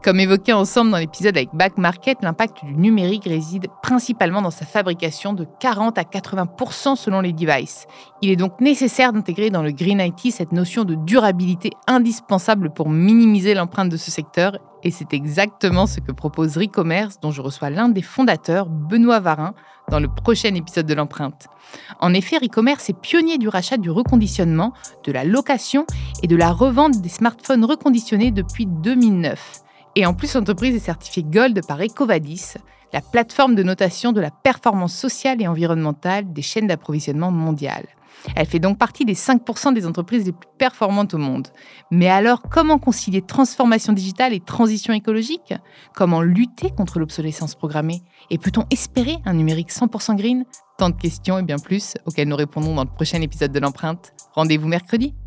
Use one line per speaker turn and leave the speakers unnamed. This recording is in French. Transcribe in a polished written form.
Comme évoqué ensemble dans l'épisode avec Back Market, l'impact du numérique réside principalement dans sa fabrication de 40 à 80% selon les devices. Il est donc nécessaire d'intégrer dans le Green IT cette notion de durabilité indispensable pour minimiser l'empreinte de ce secteur. Et c'est exactement ce que propose Recommerce, dont je reçois l'un des fondateurs, Benoît Varin, dans le prochain épisode de l'empreinte. En effet, Recommerce est pionnier du rachat du reconditionnement, de la location et de la revente des smartphones reconditionnés depuis 2009. Et en plus, l'entreprise est certifiée Gold par EcoVadis, la plateforme de notation de la performance sociale et environnementale des chaînes d'approvisionnement mondiales. Elle fait donc partie des 5% des entreprises les plus performantes au monde. Mais alors, comment concilier transformation digitale et transition écologique ? Comment lutter contre l'obsolescence programmée ? Et peut-on espérer un numérique 100% green ? Tant de questions et bien plus auxquelles nous répondrons dans le prochain épisode de l'empreinte. Rendez-vous mercredi.